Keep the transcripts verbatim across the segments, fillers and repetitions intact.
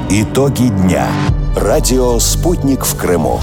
Итоги дня. Радио «Спутник» в Крыму.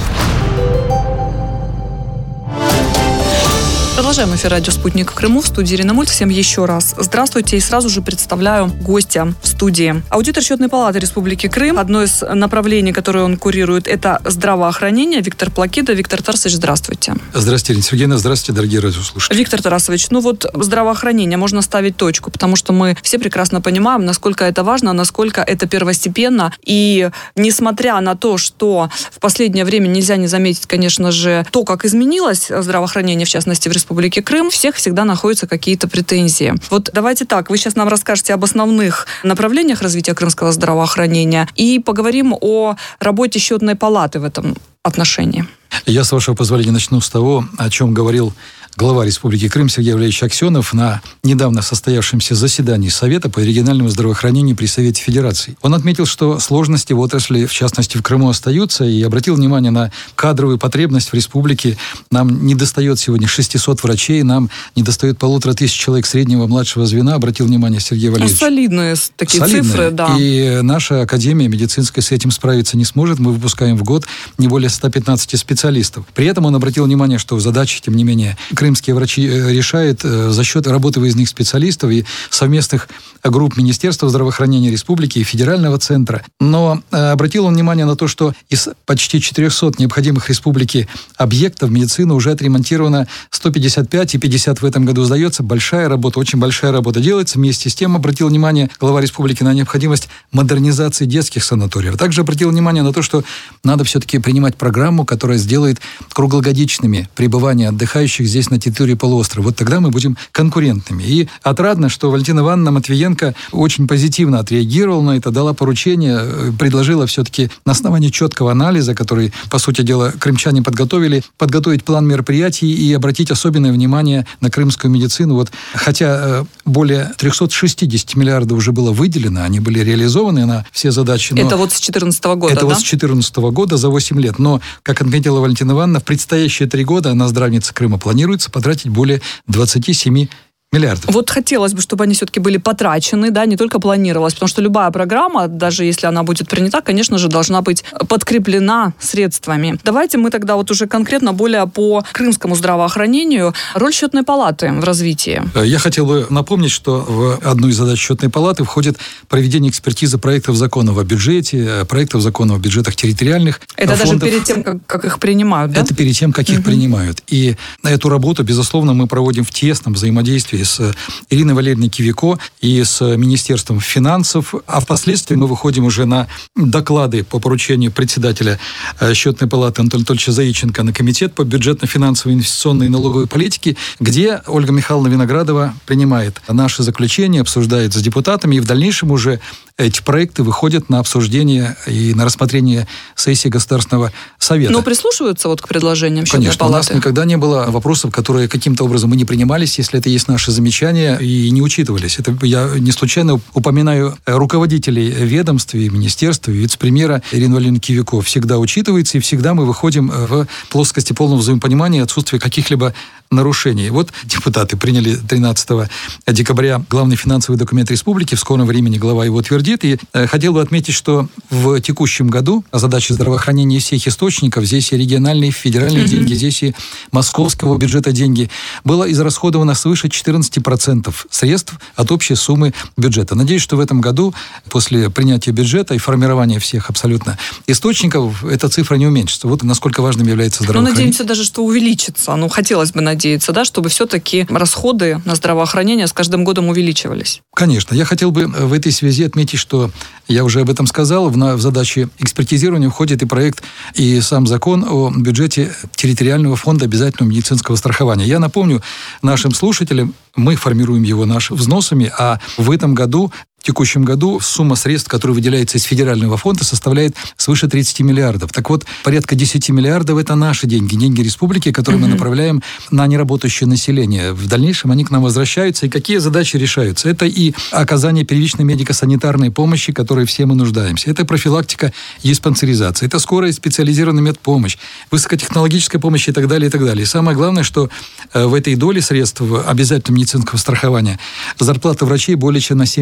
Продолжаем эфир радио «Спутник» в Крыму. В студии Ирина Мульт. Всем еще раз здравствуйте. И сразу же представляю гостя в студии. Аудитор Счетной палаты Республики Крым. Одно из направлений, которое он курирует, это здравоохранение. Виктор Плакида. Виктор Тарасович, здравствуйте. Здравствуйте, Ирина Сергеевна. Здравствуйте, дорогие радиослушатели. Виктор Тарасович, ну вот здравоохранение, можно ставить точку, потому что мы все прекрасно понимаем, насколько это важно, насколько это первостепенно. И несмотря на то, что в последнее время нельзя не заметить, конечно же, то, как изменилось здравоохранение, в частности, в Республике Крым, у всех всегда находятся какие-то претензии. Вот давайте так, вы сейчас нам расскажете об основных направлениях развития крымского здравоохранения и поговорим о работе Счетной палаты в этом отношении. Я, с вашего позволения, начну с того, о чем говорил глава Республики Крым Сергей Валерьевич Аксенов на недавно состоявшемся заседании Совета по региональному здравоохранению при Совете Федерации. Он отметил, что сложности в отрасли, в частности в Крыму, остаются, и обратил внимание на кадровую потребность в республике. Нам недостает сегодня шестисот врачей, нам недостает полутора тысяч человек среднего младшего звена, обратил внимание Сергей Валерьевич. Ну, солидные такие солидные. цифры, да. И наша академия медицинская с этим справиться не сможет. Мы выпускаем в год не более ста пятнадцати специалистов. При этом он обратил внимание, что задачи, тем не менее, крымские врачи решают за счет работы выездных специалистов и совместных групп Министерства здравоохранения Республики и Федерального центра. Но обратил он внимание на то, что из почти четырехсот необходимых республике объектов медицины уже отремонтировано сто пятьдесят пять, и пятьдесят в этом году сдается. Большая работа, очень большая работа делается. Вместе с тем обратил внимание глава республики на необходимость модернизации детских санаториев. Также обратил внимание на то, что надо все-таки принимать программу, которая сделает круглогодичными пребывание отдыхающих здесь на территории полуострова. Вот тогда мы будем конкурентными. И отрадно, что Валентина Ивановна Матвиенко очень позитивно отреагировала на это, дала поручение, предложила все-таки на основании четкого анализа, который, по сути дела, крымчане подготовили, подготовить план мероприятий и обратить особенное внимание на крымскую медицину. Вот, хотя более триста шестьдесят миллиардов уже было выделено, они были реализованы на все задачи. Это вот с две тысячи четырнадцатого года, это да? вот с две тысячи четырнадцатого года за восемь лет. Но, как отметила Валентина Ивановна, в предстоящие три года на здравнице Крыма планируется потратить более двадцати семи миллиардов. Вот хотелось бы, чтобы они все-таки были потрачены, да, не только планировалось, потому что любая программа, даже если она будет принята, конечно же, должна быть подкреплена средствами. Давайте мы тогда вот уже конкретно более по крымскому здравоохранению. Роль Счетной палаты в развитии. Я хотел бы напомнить, что в одну из задач Счетной палаты входит проведение экспертизы проектов законов о бюджете, проектов законов о бюджетах территориальных Это фондов. даже перед тем, как, как их принимают, да? Это перед тем, как их угу. принимают. И эту работу, безусловно, мы проводим в тесном взаимодействии с Ириной Валерьевной Кивико и с Министерством финансов, а впоследствии мы выходим уже на доклады по поручению председателя Счетной палаты Антона Анатольевича Заиченко на Комитет по бюджетно-финансовой, инвестиционной и налоговой политике, где Ольга Михайловна Виноградова принимает наши заключения, обсуждает с депутатами, и в дальнейшем уже эти проекты выходят на обсуждение и на рассмотрение сессии Государственного совета. Но прислушиваются вот к предложениям Счетной Конечно, палаты? у нас никогда не было вопросов, которые каким-то образом мы не принимались, если это есть наши замечания, и не учитывались. Это я не случайно упоминаю руководителей ведомств и министерств, и вице-премьера Ирину Валерьевну Кивико. Всегда учитывается, и всегда мы выходим в плоскости полного взаимопонимания и отсутствия каких-либо нарушений. Вот депутаты приняли тринадцатого декабря главный финансовый документ республики, в скором времени глава его утвердит. И хотел бы отметить, что в текущем году задачи здравоохранения всех источников, здесь и региональные, федеральные mm-hmm. деньги, здесь и московского бюджета деньги, было израсходовано свыше четырнадцати процентов средств от общей суммы бюджета. Надеюсь, что в этом году, после принятия бюджета и формирования всех абсолютно источников, эта цифра не уменьшится. Вот насколько важным является здравоохранение. Ну, надеемся даже, что увеличится. Ну, хотелось бы надеяться. надеяться, да, чтобы все-таки расходы на здравоохранение с каждым годом увеличивались. Конечно. Я хотел бы в этой связи отметить, что я уже об этом сказал, в, в задачи экспертизирования входит и проект, и сам закон о бюджете территориального фонда обязательного медицинского страхования. Я напомню нашим слушателям, мы формируем его нашими взносами, а в этом году В текущем году сумма средств, которая выделяется из федерального фонда, составляет свыше тридцати миллиардов. Так вот, порядка десяти миллиардов – это наши деньги, деньги республики, которые mm-hmm. мы направляем на неработающее население. В дальнейшем они к нам возвращаются. И какие задачи решаются? Это и оказание первичной медико-санитарной помощи, которой все мы нуждаемся. Это профилактика и диспансеризация. Это скорая специализированная медпомощь, высокотехнологическая помощь и так далее, и так далее. И самое главное, что в этой доле средств обязательного медицинского страхования зарплата врачей более чем на семьдесят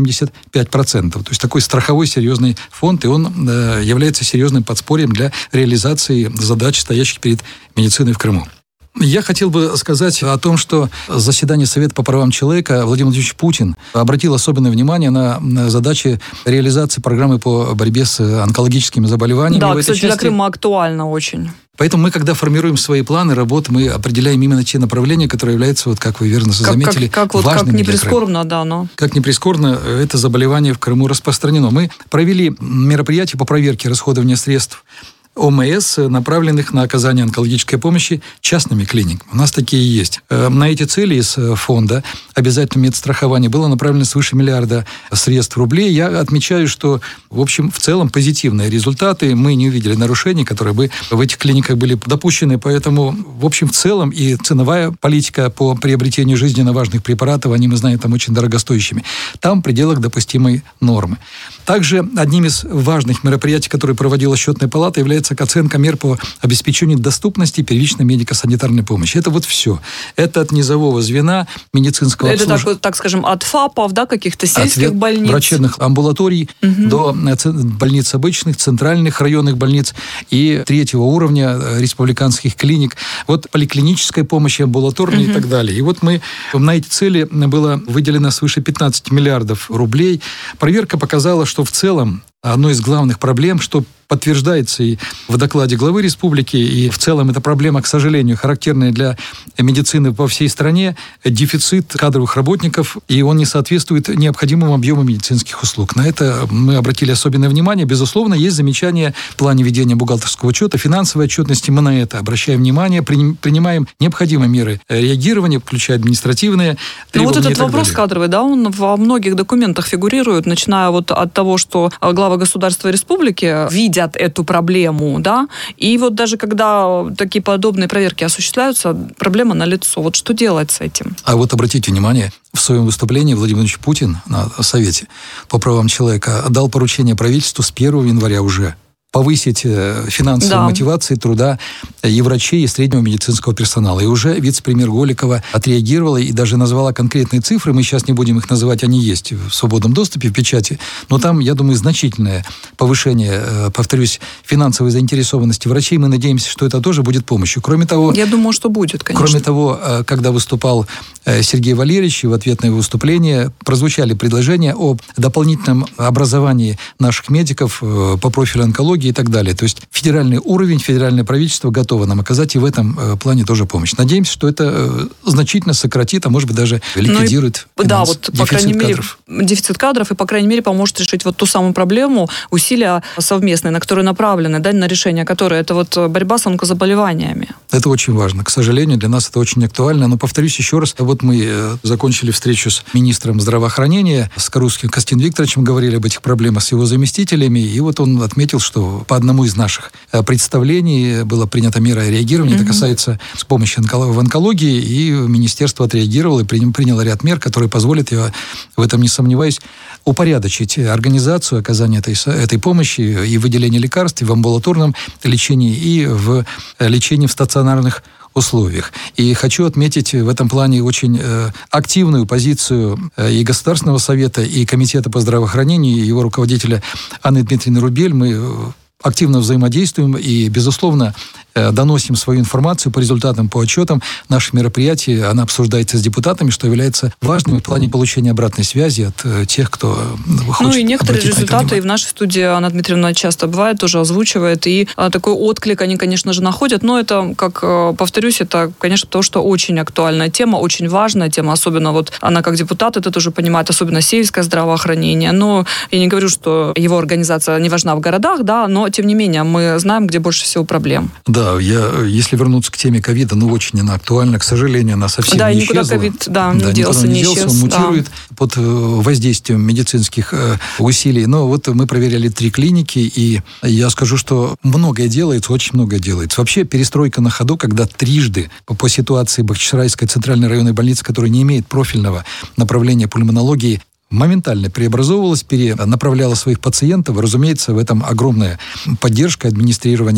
пять процентов. То есть такой страховой серьезный фонд, и он э, является серьезным подспорьем для реализации задач, стоящих перед медициной в Крыму. Я хотел бы сказать о том, что заседание Совета по правам человека Владимир Владимирович Путин обратил особенное внимание на задачи реализации программы по борьбе с онкологическими заболеваниями. Да, кстати, для Крыма актуально очень. Поэтому мы, когда формируем свои планы работы, мы определяем именно те направления, которые являются, вот как вы верно заметили, как, как, как, важными как не для прискорбно, да, но... Как не прискорбно, это заболевание в Крыму распространено. Мы провели мероприятие по проверке расходования средств ОМС, направленных на оказание онкологической помощи частными клиниками. У нас такие есть. На эти цели из фонда обязательного медстрахования было направлено свыше миллиарда средств рублей. Я отмечаю, что, в общем, в целом позитивные результаты. Мы не увидели нарушений, которые бы в этих клиниках были допущены. Поэтому, в общем, в целом и ценовая политика по приобретению жизненно важных препаратов, они, мы знаем, там очень дорогостоящими. Там в пределах допустимой нормы. Также одним из важных мероприятий, которые проводила Счетная палата, является оценка мер по обеспечению доступности первичной медико-санитарной помощи. Это вот все. Это от низового звена медицинского это обслуживания. Это, так, так скажем, от ФАПов, да, каких-то сельских от больниц. Врачебных амбулаторий угу. до больниц обычных, центральных районных больниц и третьего уровня республиканских клиник. Вот поликлиническая помощь, амбулаторная угу. и так далее. И вот мы на эти цели было выделено свыше пятнадцать миллиардов рублей. Проверка показала, что в целом одной из главных проблем, что подтверждается и в докладе главы республики, и в целом эта проблема, к сожалению, характерная для медицины по всей стране, дефицит кадровых работников, и он не соответствует необходимым объемам медицинских услуг. На это мы обратили особенное внимание. Безусловно, есть замечания в плане ведения бухгалтерского учета, финансовой отчетности. Мы на это обращаем внимание, принимаем необходимые меры реагирования, включая административные требования. Ну вот этот вопрос далее. кадровый, да, он во многих документах фигурирует, начиная вот от того, что глава государства и республики видят эту проблему, да, и вот даже когда такие подобные проверки осуществляются, проблема налицо. Вот что делать с этим? А вот обратите внимание, в своем выступлении Владимир Владимирович Путин на Совете по правам человека дал поручение правительству с первого января уже повысить финансовые да. мотивации труда и врачей, и среднего медицинского персонала. И уже вице-премьер Голикова отреагировала и даже назвала конкретные цифры. Мы сейчас не будем их называть, они есть в свободном доступе, в печати. Но там, я думаю, значительное повышение, повторюсь, финансовой заинтересованности врачей. Мы надеемся, что это тоже будет помощью. Кроме того... Я думаю, что будет, конечно. Кроме того, когда выступал Сергей Валерьевич, и в ответ на его выступление прозвучали предложения о дополнительном образовании наших медиков по профилю онкологии и так далее. То есть федеральный уровень, федеральное правительство готово нам оказать и в этом э, плане тоже помощь. Надеемся, что это э, значительно сократит, а может быть даже ликвидирует ну и, да, вот, по крайней мере, кадров. Дефицит кадров и, по крайней мере, поможет решить вот ту самую проблему, усилия совместные, на которые направлены, да, на решение которой это вот борьба с онкозаболеваниями. Это очень важно. К сожалению, для нас это очень актуально. Но повторюсь еще раз, вот мы э, закончили встречу с министром здравоохранения, с Карусским Костянтином Викторовичем, говорили об этих проблемах с его заместителями, и вот он отметил, что по одному из наших представлений была принята мера реагирования. Mm-hmm. Это касается с помощью в онкологии, и министерство отреагировало и приняло ряд мер, которые позволят, я в этом не сомневаюсь, упорядочить организацию оказания этой, этой помощи и выделения лекарств и в амбулаторном лечении, и в лечении в стационарных условиях. И хочу отметить в этом плане очень э, активную позицию э, и Государственного совета, и Комитета по здравоохранению, и его руководителя Анны Дмитриевны Рубель. Мы э, активно взаимодействуем и, безусловно, э, доносим свою информацию по результатам, по отчетам наших мероприятий. Она обсуждается с депутатами, что является важным в плане получения обратной связи от э, тех, кто э, хочет. Ну и некоторые результаты и в нашей студии Анна Дмитриевна часто бывает, тоже озвучивает, и а, такой отклик они, конечно же, находят, но это, как э, повторюсь, это, конечно, то, что очень актуальная тема, очень важная тема, особенно вот она как депутат это тоже понимает, особенно сельское здравоохранение. Но я не говорю, что его организация не важна в городах, да, но тем не менее мы знаем, где больше всего проблем. Да, я, если вернуться к теме ковида, ну очень она актуальна, к сожалению, она совсем да, не никуда исчезла. ковид, да, да, не делся, не, не делся, исчез. Он мутирует да. под воздействием медицинских э, усилий. Но вот мы проверяли три клиники, и я скажу, что многое делается, очень многое делается. Вообще перестройка на ходу, когда трижды по, по ситуации Бахчисарайской центральной районной больницы, которая не имеет профильного направления пульмонологии, моментально преобразовывалась, перенаправляла своих пациентов. Разумеется, в этом огромная поддержка администрирования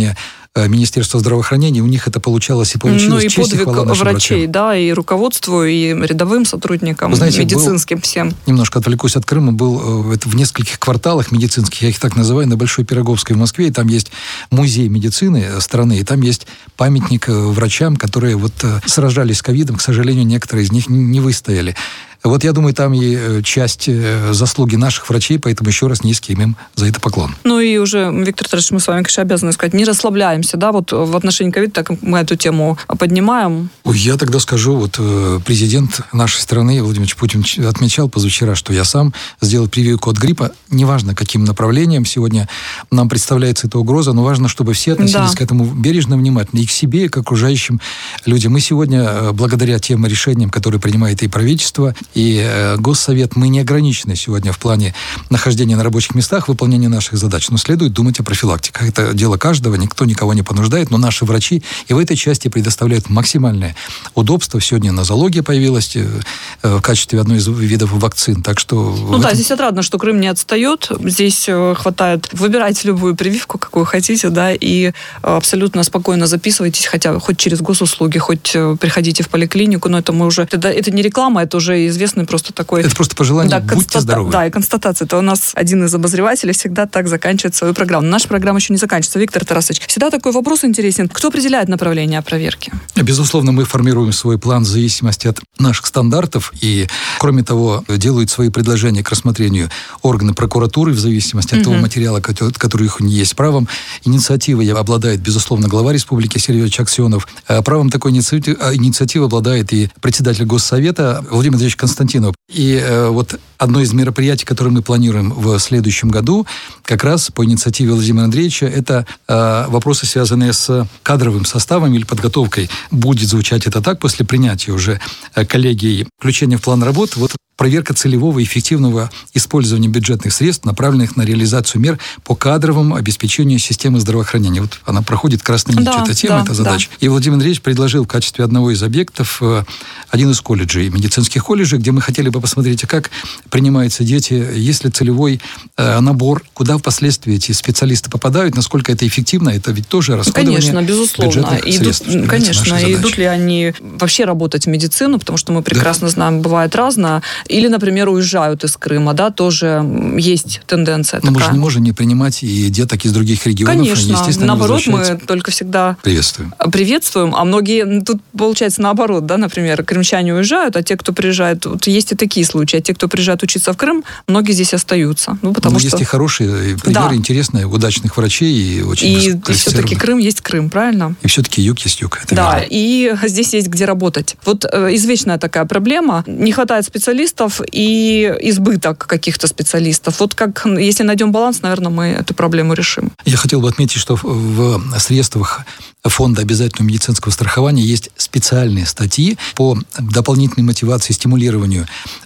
Министерства здравоохранения, у них это получалось и получилось. Ну и Честь подвиг и хвала нашим врачей, врачам. Да, и руководству, и рядовым сотрудникам, знаете, медицинским был, всем. Немножко отвлекусь от Крыма, был в нескольких кварталах медицинских, я их так называю, на Большой Пироговской в Москве, и там есть музей медицины страны, и там есть памятник врачам, которые вот сражались с ковидом, к сожалению, некоторые из них не выстояли. Вот я думаю, там и часть заслуги наших врачей, поэтому еще раз низкий им за это поклон. Ну и уже, Виктор Тарасович, мы с вами, конечно, обязаны сказать, не расслабляемся, да, вот в отношении ковида, так мы эту тему поднимаем. Я тогда скажу, вот президент нашей страны Владимир Путин отмечал позавчера, что я сам сделал прививку от гриппа, неважно, каким направлением сегодня нам представляется эта угроза, но важно, чтобы все относились да. к этому бережно, внимательно, и к себе, и к окружающим людям. Мы сегодня, благодаря тем решениям, которые принимает и правительство, и э, Госсовет, мы не ограничены сегодня в плане нахождения на рабочих местах, выполнения наших задач. Но следует думать о профилактике. Это дело каждого, никто никого не понуждает, но наши врачи и в этой части предоставляют максимальное удобство. Сегодня нозология появилась э, в качестве одной из видов вакцин. Так что... Ну да, этом... здесь отрадно, что Крым не отстает. Здесь э, хватает... Выбирайте любую прививку, какую хотите, да, и э, абсолютно спокойно записывайтесь, хотя хоть через госуслуги, хоть э, приходите в поликлинику, но это мы уже... Это, это не реклама, это уже известно. Известный просто такой... Это просто пожелание, да, будьте констата... здоровы. Да, и констатация. Это у нас один из обозревателей всегда так заканчивает свою программу. Наша программа еще не заканчивается. Виктор Тарасович, всегда такой вопрос интересен. Кто определяет направление проверки? Безусловно, мы формируем свой план в зависимости от наших стандартов. И, кроме того, делают свои предложения к рассмотрению органы прокуратуры в зависимости от угу. того материала, который, который их есть. Правом инициативы обладает, безусловно, глава республики Сергей Аксенов. Правом такой инициативы, инициативы обладает и председатель Госсовета Владимир Андреевич Константинов. И э, вот одно из мероприятий, которое мы планируем в следующем году, как раз по инициативе Владимира Андреевича, это э, вопросы, связанные с кадровым составом или подготовкой. Будет звучать это так после принятия уже э, коллегией включения в план работы. Вот проверка целевого и эффективного использования бюджетных средств, направленных на реализацию мер по кадровому обеспечению системы здравоохранения. Вот она проходит красной нитью, да, эта тема, да, эта задача. Да. И Владимир Андреевич предложил в качестве одного из объектов один из колледжей, медицинских колледжей, где мы хотели бы посмотреть, как принимаются дети, есть ли целевой э, набор, куда впоследствии эти специалисты попадают, насколько это эффективно, это ведь тоже расходование конечно, безусловно. бюджетных идут, средств. Конечно, и идут ли они вообще работать в медицину, потому что мы прекрасно да. знаем, бывает разное. Или, например, уезжают из Крыма, да, тоже есть тенденция Но такая. мы же не можем не принимать и деток из других регионов. Конечно, они, наоборот, мы только всегда приветствуем. приветствуем, а многие, тут получается наоборот, да, например, крымчане уезжают, а те, кто приезжает, вот есть и такие случаи, а те, кто приезжает учиться в Крым, многие здесь остаются. Ну, потому Но что... есть и хорошие примеры, да. интересные, удачных врачей и очень И, и все-таки Крым есть Крым, правильно? И все-таки юг есть юг. Это да, верно. И здесь есть где работать. Вот э, извечная такая проблема, не хватает специалистов и избыток каких-то специалистов. Вот как, если найдем баланс, наверное, мы эту проблему решим. Я хотел бы отметить, что в средствах Фонда обязательного медицинского страхования есть специальные статьи по дополнительной мотивации, стимулированию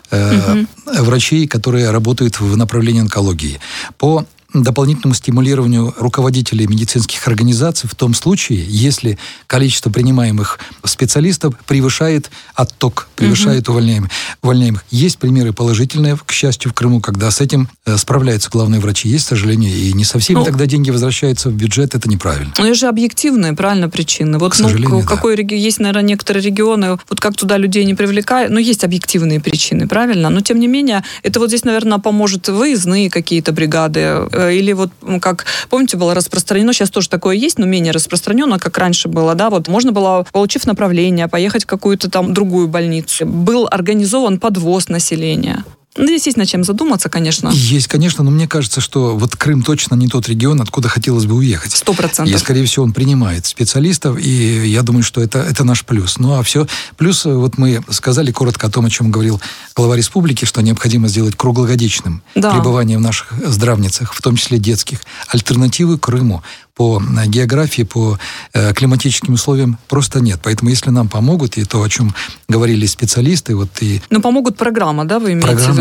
э, угу. врачей, которые работают в направлении онкологии, по дополнительному стимулированию руководителей медицинских организаций в том случае, если количество принимаемых специалистов превышает отток, превышает угу. увольняемых, увольняемых. Есть примеры положительные, к счастью, в Крыму, когда с этим справляются главные врачи. Есть, к сожалению, и не со всеми ну, тогда деньги возвращаются в бюджет, это неправильно. Ну, это же объективные, правильно, причины. Вот, к сожалению, ну, какой да. реги... Есть, наверное, некоторые регионы, вот как туда людей не привлекают, но есть объективные причины, правильно? Но, тем не менее, это вот здесь, наверное, поможет выездные какие-то бригады. Или вот, как, помните, было распространено, сейчас тоже такое есть, но менее распространено, как раньше было, да, вот можно было, получив направление, поехать в какую-то там другую больницу. Был организован подвоз населения. Ну, здесь есть над чем задуматься, конечно. Есть, конечно, но мне кажется, что вот Крым точно не тот регион, откуда хотелось бы уехать. Сто процентов. И, скорее всего, он принимает специалистов, и я думаю, что это, это наш плюс. Ну, а все... Плюс, вот мы сказали коротко о том, о чем говорил глава республики, что необходимо сделать круглогодичным да. пребывание в наших здравницах, в том числе детских. Альтернативы Крыму по географии, по э, климатическим условиям просто нет. Поэтому если нам помогут, и то, о чем говорили специалисты, вот и... Ну, помогут программа, да, вы имеете программы, в виду?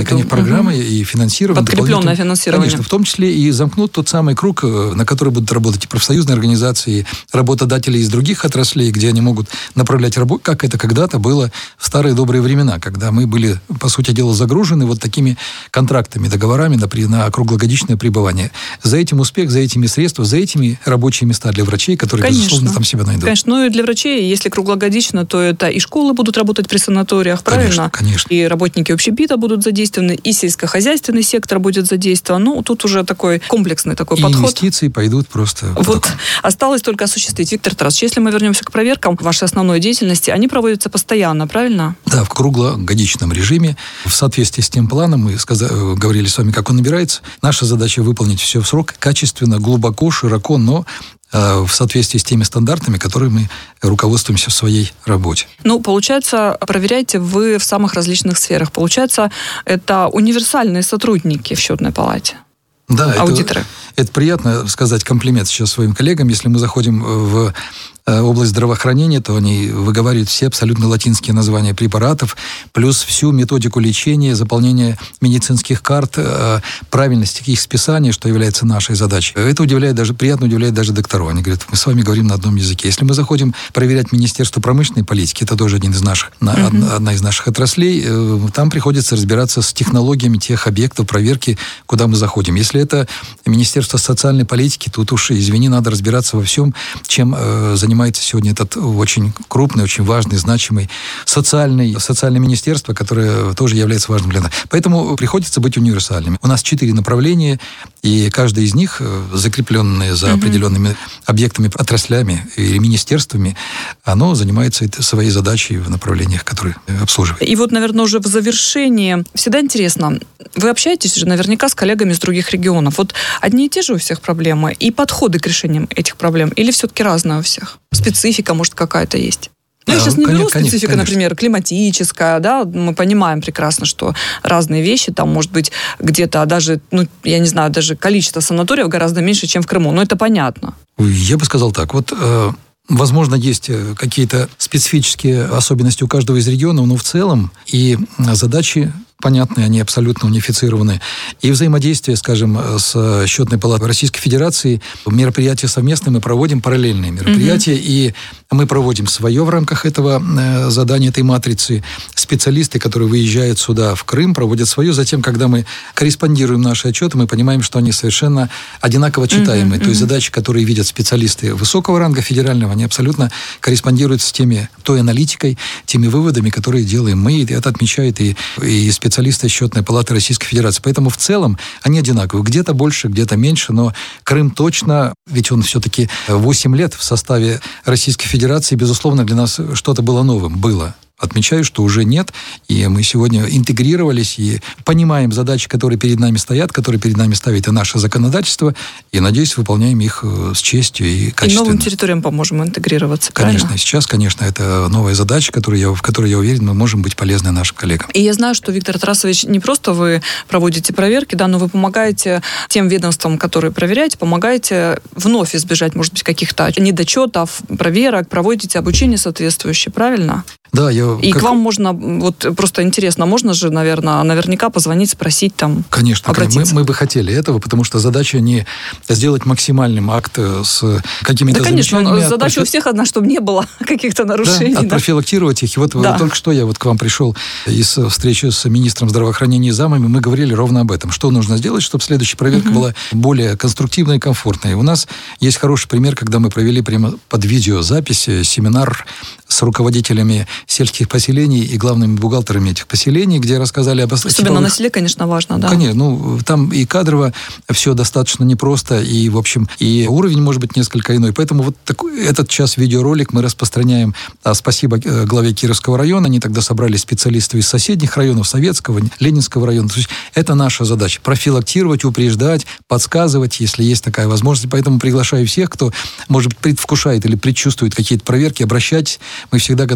эту... конечно, программы угу. и финансирование. Подкрепленное финансирование. Конечно, в том числе и замкнут тот самый круг, на который будут работать и профсоюзные организации, и работодатели из других отраслей, где они могут направлять работу, как это когда-то было в старые добрые времена, когда мы были, по сути дела, загружены вот такими контрактами, договорами на, на круглогодичное пребывание. За этим успех, за этими средства, за этими рабочие места для врачей, которые, конечно, безусловно, там себя найдут. Конечно, ну и для врачей, если круглогодично, то это и школы будут работать при санаториях, правильно? Конечно, конечно. И работники общепита будут задействованы, и сельскохозяйственный сектор будет задействован. Ну, тут уже такой комплексный такой и подход. Инвестиции пойдут просто... Вот. Осталось только осуществить. Виктор Тарасович, если мы вернемся к проверкам вашей основной деятельности, они проводятся постоянно, правильно? Да, в круглогодичном режиме. В соответствии с тем планом, мы сказали, говорили с вами, как он набирается. Наша задача выполнить все в срок, качественно, глубоко, широко, но в соответствии с теми стандартами, которые мы руководствуемся в своей работе. Ну, получается, проверяете вы в самых различных сферах. Получается, это универсальные сотрудники в счетной палате. Да, аудиторы. Это, это приятно сказать комплимент сейчас своим коллегам. Если мы заходим в область здравоохранения, то они выговаривают все абсолютно латинские названия препаратов, плюс всю методику лечения, заполнения медицинских карт, правильность их списания, что является нашей задачей. Это удивляет даже, приятно удивляет даже докторов. Они говорят, мы с вами говорим на одном языке. Если мы заходим проверять Министерство промышленной политики, это тоже один из наших, uh-huh. одна, одна из наших отраслей, там приходится разбираться с технологиями тех объектов проверки, куда мы заходим. Если это Министерство социальной политики, тут уж, извини, надо разбираться во всем, чем э, занимается сегодня этот очень крупный, очень важный, значимый социальный, социальное министерство, которое тоже является важным для нас. Поэтому приходится быть универсальными. У нас четыре направления, и каждое из них, закрепленное за uh-huh. определенными объектами, отраслями или министерствами, оно занимается своей задачей в направлениях, которые обслуживает. И вот, наверное, уже в завершении всегда интересно, вы общаетесь же наверняка с коллегами из других регионов. Вот одни и те же у всех проблемы и подходы к решениям этих проблем? Или все-таки разные у всех? Специфика, может, какая-то есть? Ну, я сейчас не беру специфика, конечно. Например, климатическая, да, мы понимаем прекрасно, что разные вещи, там, может быть, где-то даже, ну, я не знаю, даже количество санаториев гораздо меньше, чем в Крыму, но это понятно. Я бы сказал так, вот... Э... Возможно, есть какие-то специфические особенности у каждого из регионов, но в целом и задачи понятны, они абсолютно унифицированы. И взаимодействие, скажем, с счетной палатой Российской Федерации, мероприятия совместные мы проводим, параллельные мероприятия, mm-hmm. и мы проводим свое в рамках этого задания, этой матрицы. Специалисты, которые выезжают сюда, в Крым, проводят свое. Затем, когда мы корреспондируем наши отчеты, мы понимаем, что они совершенно одинаково читаемые. Mm-hmm. То есть задачи, которые видят специалисты высокого ранга федерального, они абсолютно корреспондируют с теми, той аналитикой, теми выводами, которые делаем мы. И это отмечает и, и специалисты счетной палаты Российской Федерации. Поэтому в целом они одинаковые. Где-то больше, где-то меньше, но Крым точно, ведь он все-таки восемь лет в составе Российской Федерации, безусловно, для нас что-то было новым. Было. Отмечаю, что уже нет, и мы сегодня интегрировались и понимаем задачи, которые перед нами стоят, которые перед нами ставит и наше законодательство, и, надеюсь, выполняем их с честью и качественно. И новым территориям поможем интегрироваться, конечно, правильно? Сейчас, конечно, это новая задача, которую я, в которой, я уверен, мы можем быть полезны нашим коллегам. И я знаю, что, Виктор Тарасович, не просто вы проводите проверки, да, но вы помогаете тем ведомствам, которые проверяете, помогаете вновь избежать, может быть, каких-то недочетов, проверок, проводите обучение соответствующее, правильно? Да, я... И как... к вам можно, вот просто интересно, можно же, наверное, наверняка позвонить, спросить там, конечно, обратиться? Мы, мы бы хотели этого, потому что задача не сделать максимальным акт с какими-то да, конечно, замечаниями. Задача профи... у всех одна, чтобы не было каких-то нарушений. Да, отпрофилактировать их. И вот да. только что я вот к вам пришел из встречи с министром здравоохранения и замами, мы говорили ровно об этом. Что нужно сделать, чтобы следующая проверка угу. была более конструктивной и комфортной. И у нас есть хороший пример, когда мы провели прямо под видеозапись семинар с руководителями сельских поселений и главными бухгалтерами этих поселений, где рассказали об... Особенно типовых... на селе, конечно, важно, да. Конечно, ну, там и кадрово все достаточно непросто, и, в общем, и уровень может быть несколько иной. Поэтому вот такой, этот час видеоролик мы распространяем. А спасибо главе Кировского района. Они тогда собрали специалистов из соседних районов, Советского, Ленинского района. То есть это наша задача. Профилактировать, упреждать, подсказывать, если есть такая возможность. Поэтому приглашаю всех, кто, может быть, предвкушает или предчувствует какие-то проверки, обращайтесь. Мы всегда готовы быть в этом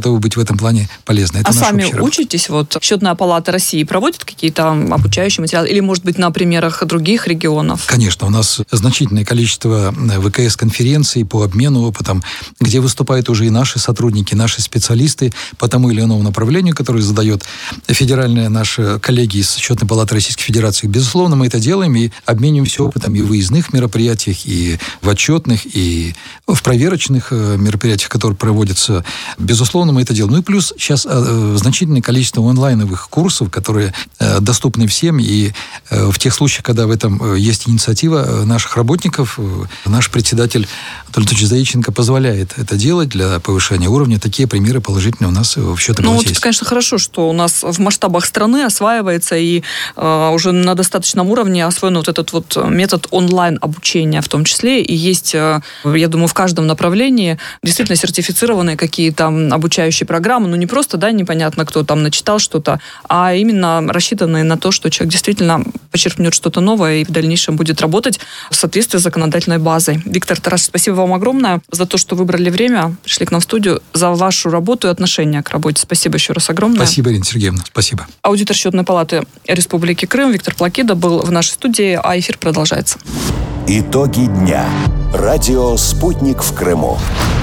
этом плане полезно. Это а наша сами общая работа. учитесь? Вот Счетная палата России проводит какие-то обучающие материалы? Или, может быть, на примерах других регионов? Конечно, у нас значительное количество вэ ка эс-конференций по обмену опытом, где выступают уже и наши сотрудники, наши специалисты по тому или иному направлению, которое задает федеральная наша коллеги из Счетной палаты Российской Федерации. Безусловно, мы это делаем и обмениваемся опытом и в выездных мероприятиях, и в отчетных, и в проверочных мероприятиях, которые проводятся. Безусловно, мы это делаем. Ну и плюс сейчас значительное количество онлайновых курсов, которые доступны всем, и в тех случаях, когда в этом есть инициатива наших работников, наш председатель Анатолий Анатольевич Заиченко позволяет это делать для повышения уровня. Такие примеры положительные у нас в Счетной Ну, палате вот есть. это, конечно, хорошо, что у нас в масштабах страны осваивается и э, уже на достаточном уровне освоен вот этот вот метод онлайн-обучения в том числе. И есть, э, я думаю, в каждом направлении действительно сертифицированные какие-то обучающие программы. Ну, не просто, да, непонятно, кто там начитал что-то, а именно рассчитанные на то, что человек действительно почерпнет что-то новое и в дальнейшем будет работать в соответствии с законодательной базой. Виктор Тарасович, спасибо вам огромное за то, что выбрали время, пришли к нам в студию, за вашу работу и отношение к работе. Спасибо еще раз огромное. Спасибо, Ирина Сергеевна. Спасибо. Аудитор Счетной палаты Республики Крым Виктор Плакида был в нашей студии, а эфир продолжается. Итоги дня. Радио «Спутник» в Крыму.